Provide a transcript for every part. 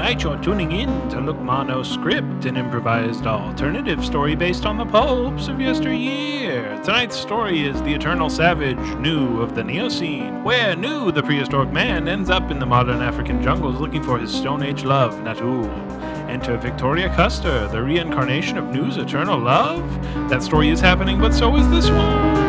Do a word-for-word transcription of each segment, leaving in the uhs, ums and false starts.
Tonight you're tuning in to Look Monoscript, an improvised alternative story based on the pulps of yesteryear. Tonight's story is The Eternal Savage, Nu of the Neocene, where Nu, the prehistoric man, ends up in the modern African jungles looking for his Stone Age love, Natul. Enter Victoria Custer, the reincarnation of Nu's eternal love? That story is happening, but so is this one.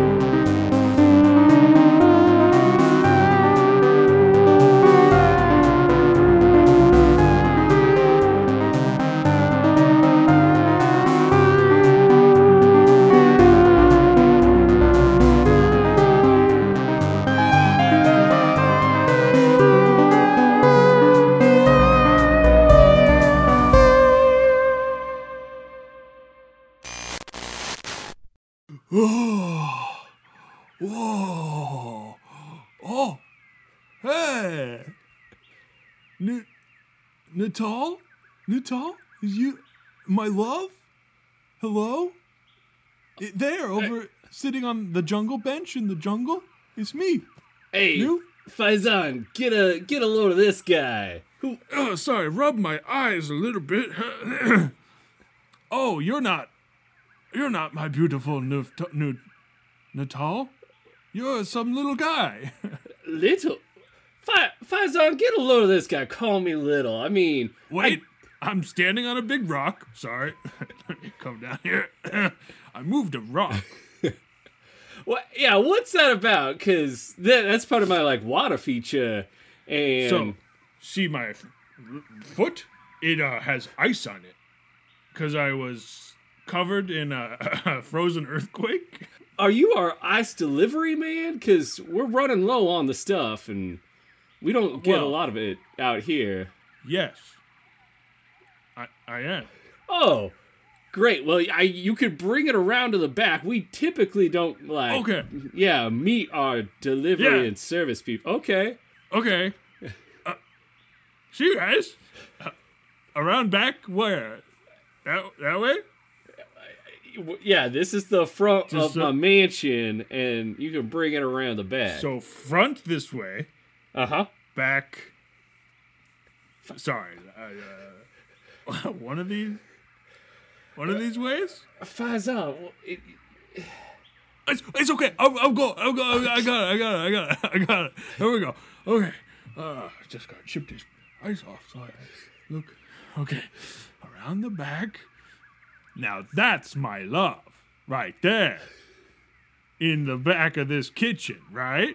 Oh, whoa, oh, hey, N- Natal, Natal, is you, my love? Hello? I- there, over, sitting on the jungle bench in the jungle, it's me. Hey, Nu? Faizan, get a get a load of this guy. Who? Oh, sorry, rub my eyes a little bit. Oh, you're not. You're not my beautiful Nuf- Nu- Natal. You're some little guy. Little? Fa- Faizan, get a load of this guy. Call me little. I mean... Wait, I- I'm standing on a big rock. Sorry. Let me come down here. I moved a rock. What? Yeah, what's that about? Because that, that's part of my, like, water feature. And... So, see my f- foot? It uh, has ice on it. Because I was covered in a, a frozen earthquake. Are you our ice delivery man? Because we're running low on the stuff, and we don't get Well- a lot of it out here. Yes. I, I am. Oh, great. Well, I you could bring it around to the back. We typically don't, like... Okay. Yeah, meet our delivery Yeah. and service people. Okay. Okay. Uh, see you guys. Uh, around back where? That, that way? Yeah, this is the front Just of my a- mansion, and you can bring it around the back. So front this way, Uh-huh. back. Sorry, I, uh, one of these, one of these ways. Faizan, well, it, It's, it's okay. I'll, I'll go. I'll go. I got it. I got it. I got it. I got it. Here we go. Okay. Uh, just gotta chip this ice off. Sorry. Look. Okay. Around the back. Now that's my love, right there. In the back of this kitchen, right?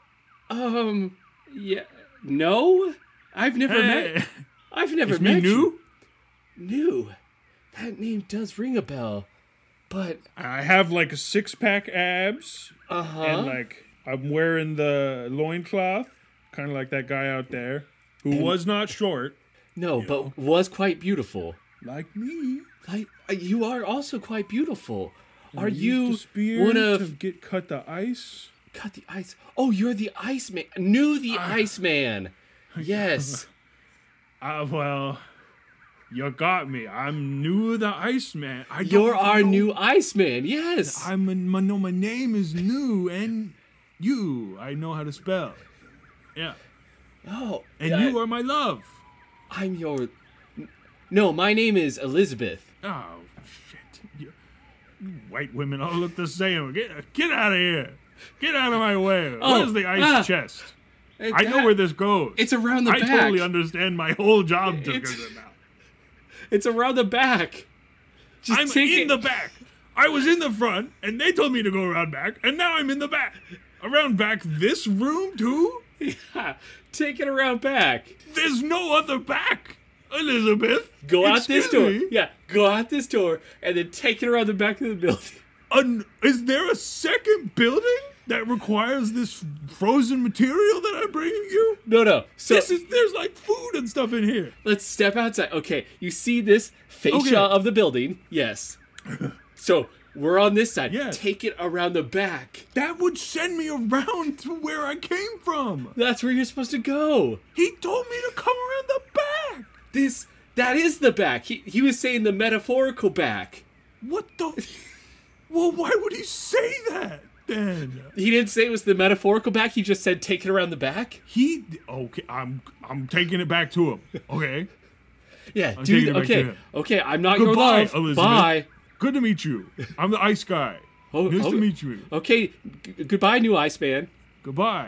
um, yeah, no, I've never met. Hey, I've never it's met me, you. new. New. That name does ring a bell, but I have like a six pack abs, uh huh. and like I'm wearing the loincloth, kind of like that guy out there who And- was not short, no, you but know. was quite beautiful. like me. Like you are also quite beautiful. Are I you used the spear one to of get cut the ice? cut the ice? Oh, you're the Iceman. Knew the Ah. Iceman. Yes. Uh, well, you got me. I'm new the Iceman. I don't You're our know- new Iceman. Yes. I'm a, my, no, my name is new, and you. I know how to spell. Yeah, Oh, and yeah, you are my love. I'm your. No, my name is Elizabeth. Oh shit! You, you white women all look the same. Get get out of here! Get out of my way! Oh, Where's the ice ah. chest? Hey, I know that- where this goes. It's around the I back. totally understand my whole job It's- description now. It's around the back. Just I'm take in it. the back. I was in the front, and they told me to go around back, and now I'm in the back. Around back this room, too? Yeah, take it around back. There's no other back, Elizabeth. Go out this Excuse door. me? Yeah, go out this door and then take it around the back of the building. An- is there a second building that requires this frozen material that I'm bringing you? No, no. So This is there's like food and stuff in here. let's step outside. Okay, you see this fascia Okay. of the building? Yes. So we're on this side. Yeah. Take it around the back. That would send me around to where I came from. That's where you're supposed to go. He told me to come around the back. This that is the back. He he was saying the metaphorical back. What the? Well, why would he say that? then. He didn't say it was the metaphorical back. He just said take it around the back. He okay. I'm I'm taking it back to him. Okay. Yeah, I'm dude. taking it back to Okay, him. okay. I'm not your Goodbye, love. Elizabeth. Bye. Good to meet you. I'm the ice guy. Oh, nice oh, to meet you. Okay, g- goodbye, new Iceman. Goodbye.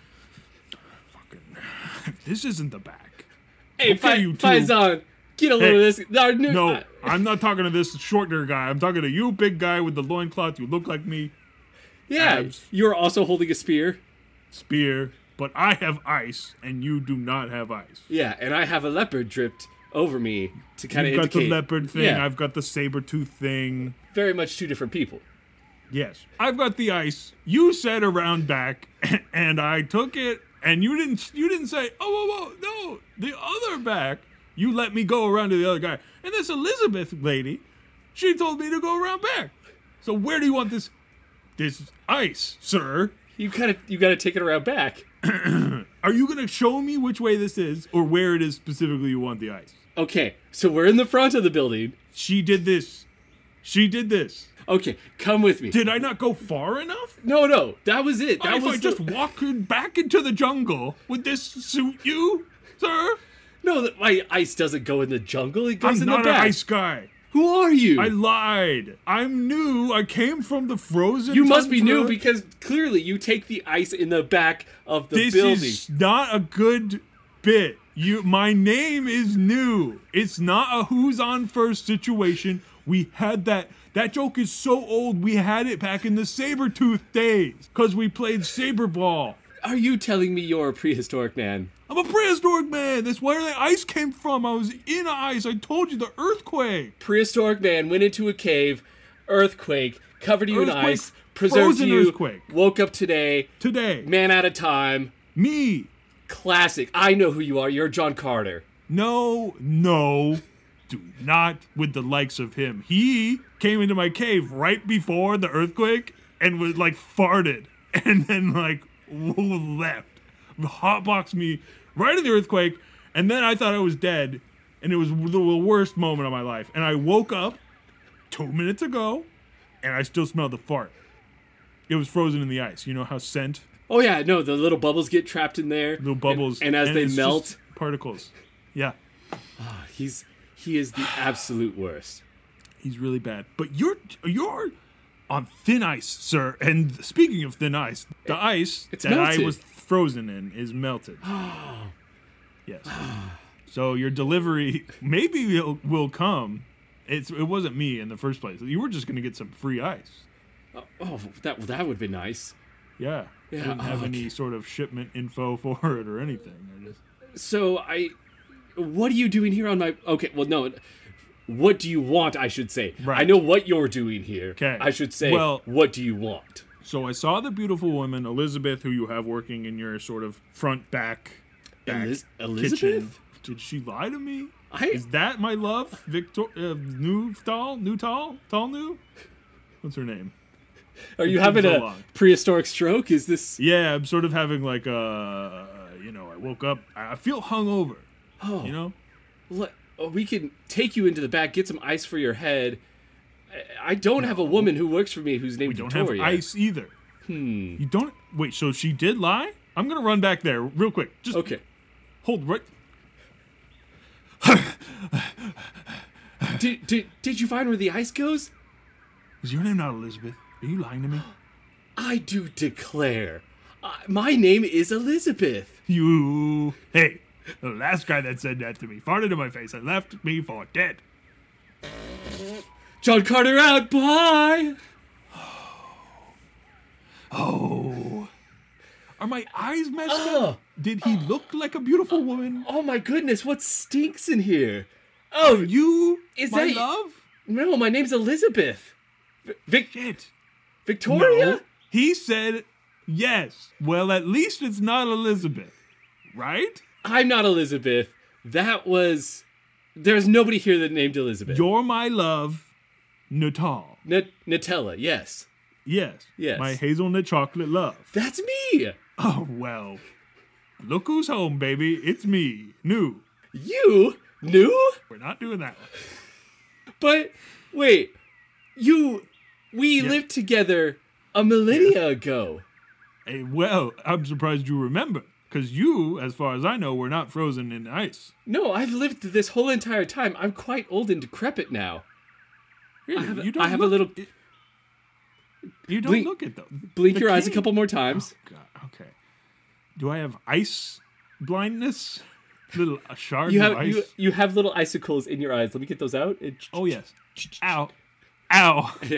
Fucking. This isn't the back. Hey, Okay, Fi- you two. Faizan, get a load Hey, of this. Our new, No, uh, I'm not talking to this shorter guy. I'm talking to you, big guy with the loincloth. You look like me. yeah, abs. you're also holding a spear. Spear. But I have ice, and you do not have ice. Yeah, and I have a leopard dripped over me to kind of You've got indicate. the leopard thing. Yeah, I've got the saber tooth thing. very much two different people. Yes. I've got the ice. You said around back, and I took it, and you didn't you didn't say, oh, whoa, whoa, no, the other back. You let me go around to the other guy. And this Elizabeth lady, she told me to go around back. So where do you want this this ice, sir? You gotta, you gotta take it around back. Are you going to show me which way this is, or where it is specifically you want the ice? Okay, so we're in the front of the building. She did this. She did this. Okay, come with me. Did I not go far enough? No, no, that was it. That if was I the- just walk in back into the jungle, would this suit you, sir? no. That my ice doesn't go in the jungle. It goes I'm in not the an back. ice guy. Who are you? I lied. I'm new. I came from the frozen. you must be new tundra. because clearly you take the ice in the back of the this building. is not a good bit. You, my name is new. It's not a who's on first situation. We had that. That joke is so old. We had it back in the Sabretooth days because we played saber ball. Are you telling me you're a prehistoric man? I'm a prehistoric man. That's where the ice came from. I was in ice. I told you the earthquake. Prehistoric man went into a cave, earthquake, covered you in Earthquake, ice, preserved frozen you, earthquake. woke up today, Today, man out of time. me. Classic. I know who you are. You're John Carter. No, no, do not with the likes of him. He came into my cave right before the earthquake and was like farted and then like left. Hotboxed me right in the earthquake, and then I thought I was dead, and it was the worst moment of my life. And I woke up two minutes ago, and I still smelled the fart. It was frozen in the ice. You know how scent, Oh yeah, no, the little bubbles get trapped in there. little bubbles, And, and as they it's melt, just particles. Yeah. he's he is the absolute worst. He's really bad. But you're you're on thin ice, sir. And speaking of thin ice, the ice it's that I melted. was frozen in is melted. Yes. So your delivery maybe will, will come. It's it wasn't me in the first place. You were just gonna get some free ice. Oh, that that would be nice. Yeah. I Yeah, didn't have oh, any okay. sort of shipment info for it or anything. I just So I, what are you doing here on my? Okay, well no, what do you want? I should say. Right. I know what you're doing here. 'Kay. I should say. Well- what do you want? So I saw the beautiful woman, Elizabeth, who you have working in your sort of front back, back Eliz- kitchen. Elizabeth? Did she lie to me? I Is that my love, Victor uh, Newtall? Newtall? Tall New? What's her name? are you it's having been so a long. prehistoric stroke? Is this? Yeah, I'm sort of having like a, you know, I woke up, I feel hungover. Oh, You know? le- oh, we can take you into the back, get some ice for your head. I- I don't have a woman who works for me who's named We don't Victoria. have ice either. Hmm. You don't. Wait, so she did lie? I'm gonna run back there real quick. Just Okay. hold right. Did, did did you find where the ice goes? Is your name not Elizabeth? Are you lying to me? I do declare, uh, my name is Elizabeth. You. Hey, the last guy that said that to me farted in my face and left me for dead. John Carter out. Bye. Oh. Are my eyes messed Ugh. up? Did he look like a beautiful woman? Oh my goodness, what stinks in here? Oh, You, Is my that- love? no, my name's Elizabeth. V- Vic- Shit. Victoria? No. He said yes. Well, at least it's not Elizabeth, right? I'm not Elizabeth. That was. There's nobody here that named Elizabeth. You're my love, Natal. N- Nutella, yes. Yes. Yes. My hazelnut chocolate love. That's me. Oh, well. Look who's home, baby. It's me, New. You knew? We're not doing that one. But wait, you. We Yeah. lived together a millennia ago. Hey, well, I'm surprised you remember, because you, as far as I know, were not frozen in ice. No, I've lived this whole entire time. I'm quite old and decrepit now. Really? I have, you don't I have look a little... It, you don't Blink- look it, though. Blink The your eyes a cane- couple more times. Oh, God. Okay. Do I have ice blindness? Little a shard You of have ice? you you have little icicles in your eyes. Let me get those out. It- Oh, yes. Ow. Ow. yeah.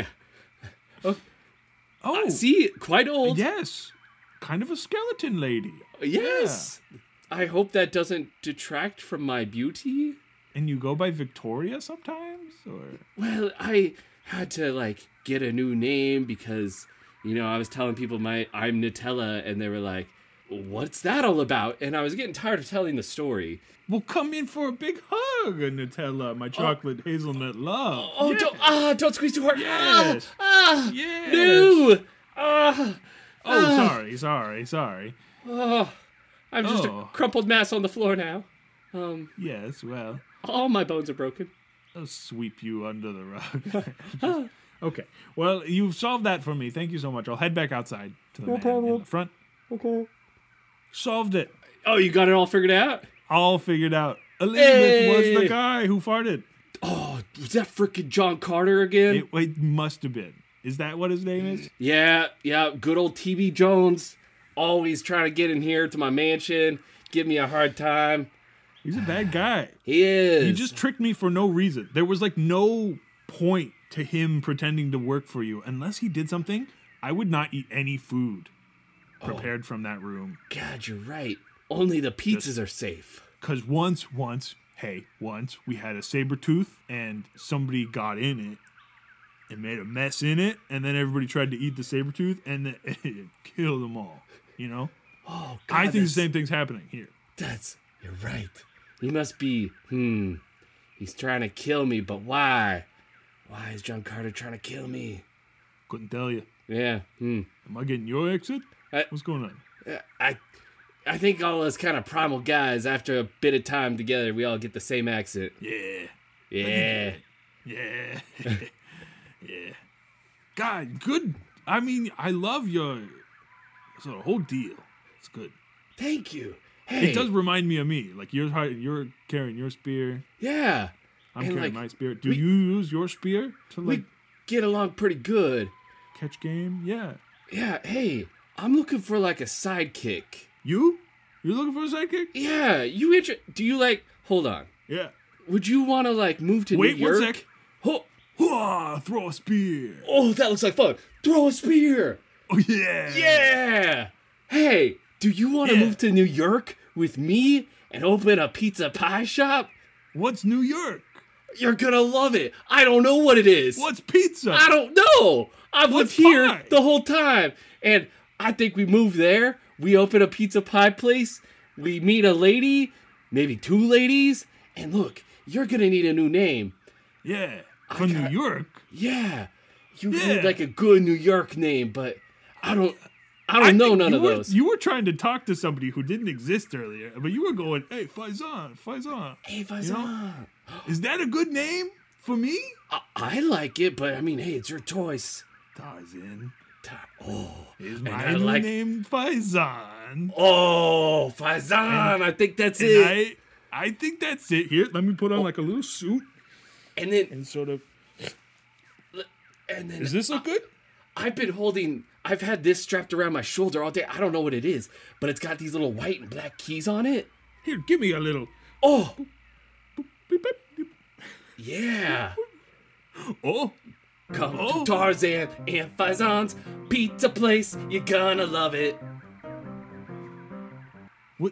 Oh, See, quite old. yes. Kind of a skeleton lady. Yes. I hope that doesn't detract from my beauty. And you go by Victoria sometimes? Or Well, I had to like get a new name because you know I was telling people my I'm Nutella, and they were like, "What's that all about?" And I was getting tired of telling the story. Well, come in for a big hug, Nutella, my chocolate hazelnut love. Oh, Yes. don't ah, don't squeeze too hard. Yes. Ah, ah, Yes. no. Ah, Oh, sorry, sorry, sorry. oh, I'm just Oh. a crumpled mass on the floor now. Um, Yes, well, all my bones are broken. I'll sweep you under the rug. Okay, well, you've solved that for me. Thank you so much. I'll head back outside to the man in the front. Okay. Solved it. Oh, you got it all figured out? All figured out. Elizabeth was Hey. the guy who farted. Oh, was that freaking John Carter again? It, it must have been. Is that what his name is? Yeah, yeah, good old T B Jones. Always trying to get in here to my mansion, give me a hard time. He's a bad guy. He is. He just tricked me for no reason. There was like no point to him pretending to work for you. Unless he did something, I would not eat any food prepared from that room. God, you're right. Only the pizzas are safe. Because once, once, hey, once we had a saber tooth and somebody got in it and made a mess in it, and then everybody tried to eat the saber tooth and then it killed them all. You know? Oh, God. I think the that's- same thing's happening here. That's, you're right. He must be, hmm, he's trying to kill me, but why? Why is John Carter trying to kill me? Couldn't tell you. Yeah, hmm. Am I getting your exit? I- What's going on? Uh, I I think all us kind of primal guys, after a bit of time together, we all get the same accent. Yeah. Yeah. Yeah. Yeah. God, good. I mean, I love your so the whole deal. It's good. Thank you. Hey. It does remind me of me. Like you're you're carrying your spear. Yeah. I'm And, carrying like, my spear. Do we- you use your spear to like We get along pretty good. catch game? Yeah. Yeah, hey, I'm looking for like a sidekick. You? You're looking for a sidekick? Yeah, you inter- do you like hold on. Yeah. Would you want to like move to Wait New one York? sec. Oh, Hooah, throw a spear. oh, that looks like fun. Throw a spear. Oh yeah. Yeah. Hey, do you want to Yeah. move to New York with me and open a pizza pie shop? What's New York? You're gonna love it. I don't know what it is. What's pizza? I don't know. I've What's lived here pie? the whole time. And I think we move there. We open a pizza pie place. We meet a lady, maybe two ladies. And look, you're going to need a new name. Yeah. From got- New York. Yeah. You Yeah. need like a good New York name, but I don't I don't know think none you of were, those. You were trying to talk to somebody who didn't exist earlier, but you were going, "Hey, Faizan, Faizan." Hey, Faizan. You know? Is that a good name for me? I, I like it, but I mean, hey, it's your choice. Tarzan. Ta- Oh. Is And my I new like- name Faizan? Oh, Faizan. I think that's And it. I, I think that's it. Here, let me put on like a little suit and then and sort of. and then Does this look good? I've been holding, I've had this strapped around my shoulder all day. I don't know what it is, but it's got these little white and black keys on it. Here, give me a little. Oh, Beep, beep, beep. yeah. Oh, Come Oh. to Tarzan and Faizan's pizza place. You're gonna love it. what?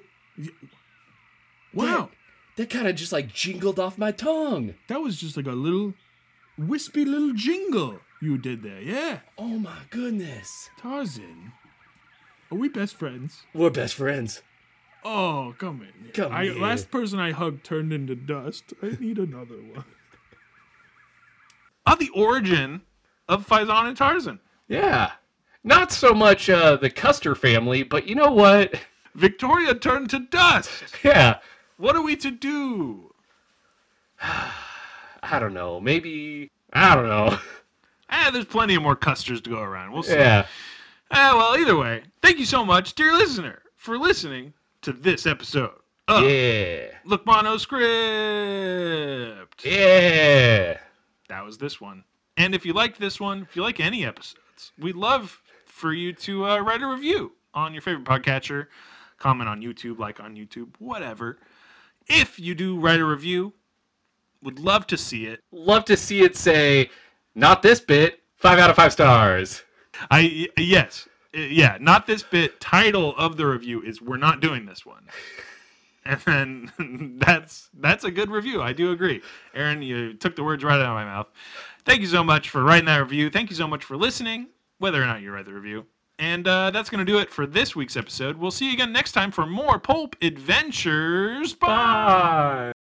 Wow, That kind of just like jingled off my tongue. that was just like a little wispy little jingle you did there. Yeah, Oh my goodness. Tarzan. Are we best friends? We're best friends. Oh, come in. Come I, here. Last person I hugged turned into dust. I need another one. On the origin of Faizan and Tarzan. Yeah. Not so much uh, the Custer family, but you know what? Victoria turned to dust. Yeah. What are we to do? I don't know. Maybe. I don't know. Ah, there's plenty of more custers to go around. We'll see. Yeah. Ah, well, either way, thank you so much, dear listener, for listening to this episode of Yeah. Look Mono Script. Yeah. That was this one. And if you like this one, if you like any episodes, we'd love for you to uh, write a review on your favorite podcatcher, comment on YouTube, like on YouTube, whatever. If you do write a review, would love to see it. Love to see it say, not this bit, five out of five stars. I yes, Uh, yeah, not this bit. Title of the review is "We're not doing this one," and then that's that's a good review. I do agree, Aaron. You took the words right out of my mouth. Thank you so much for writing that review. Thank you so much for listening, whether or not you read the review. And uh, that's going to do it for this week's episode. We'll see you again next time for more Pulp Adventures. Bye. Bye.